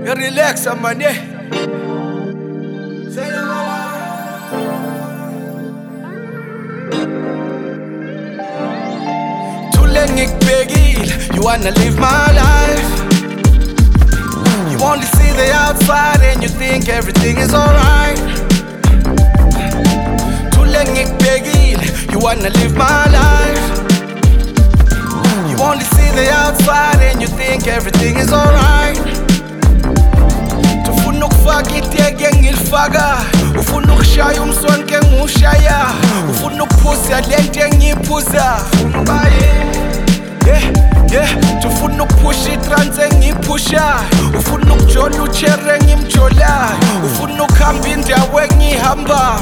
Relax, man, yeah. Too late, you wanna live my life. You only see the outside and you think everything is alright. Too late, you wanna live my life. You only see the outside and you think everything is alright. Tufuna ukufaka itege ngilifaka, ufuna ukushaya umsonke ngushaya, ufuna ukuphuza lento engiyiphuza. Tufuna ukuphusha itrans engiyiphushayo, ufuna ukujola uchere engimjolayo, ufuna ukuhamba indawo engiyihamba.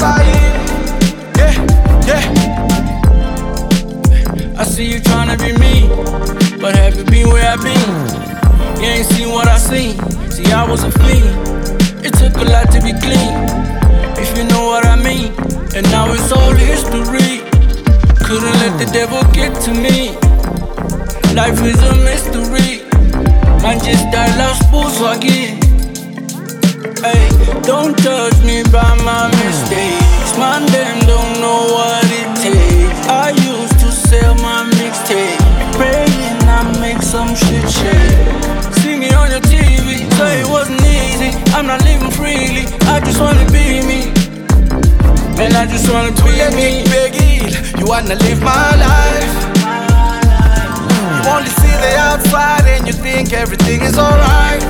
I see you tryna be me, but have you been where I've been? You ain't seen what I seen. See, I was a fiend. It took a lot to be clean, if you know what I mean. And now it's all history. Couldn't let the devil get to me. Life is a mystery. Man just died last spoons again. Hey, don't judge me by my mistakes. Man, them don't know what it takes. I used to sell my mixtape, praying I make some shit shake. See me on your TV, say it wasn't easy. I'm not living freely, I just wanna be me. Man, I just wanna be me. You wanna live my life. You only see the outside and you think everything is alright.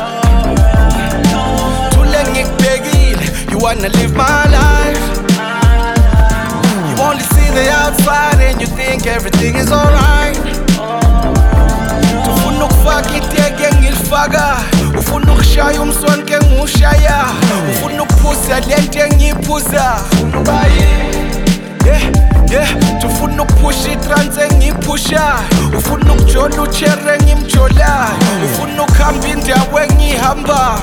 Too late, you wanna live my life. You only see the outside and you think everything is alright. Tufuna ukufaka itege ngilifaka, ufuna ukushaya umsonke ngushaya, ufuna ukuphuza lento engiyiphuza. Tufuna ukuphusha itrans engiyiphushayo, ufuna ukujola uchere engimjolayo, ufuna ukuhamba indawo engiyihamba.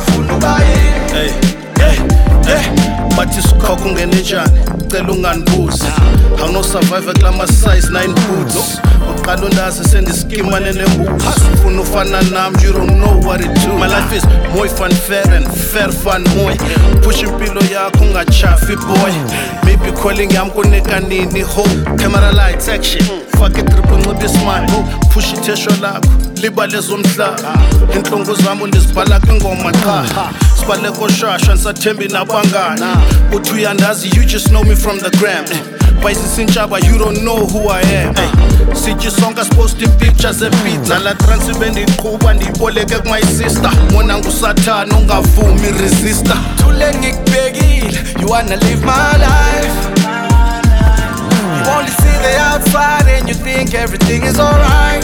Bathi sukha kungene njani, cela unganibuzi. Awuno-survive kulama size 9 boots. Uqala undazi sendiskimane nembuzi. Ufuna ufana nami, you don't know what it do. My life is mooi van fair and fair van mooi. Push impilo yakho ungachafi boy. Maybe calling yami kunika nini ho. Camera lights action, fuck it triple ncibe smile. Push ithesho lakho, libale zomhlaba. Inhlungu zami ndizibhala kwingoma cha. Sibale koshasha ngisathembi nabangani. Uthi uyandazi, you just know me from the gram. Bayisintshaba, you don't know who I am. Sithi sonke sipost pictures epizza. La transibe ndiqhuba ndiyiboleke my sister. Mona ngusathana ungavumi resistor. Too late, you wanna live my life. You only see the outside and you think everything is alright.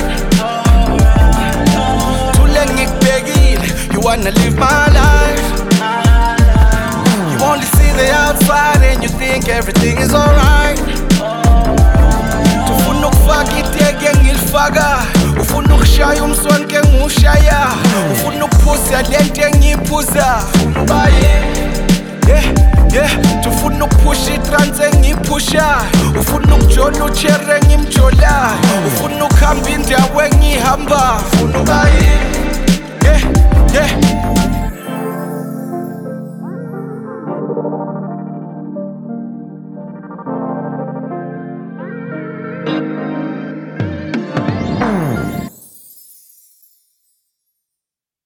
Too late, you wanna live my life. You only see the outside and you think everything is alright. Tufuna ukufaka itege ngilifaka, ufuna ukushaya umsonke ngushaya, ufuna ukuphuza lento engiyiphuza. Tufuna ukuphusha itrans engiyiphushayo, ufuna ukujola uchere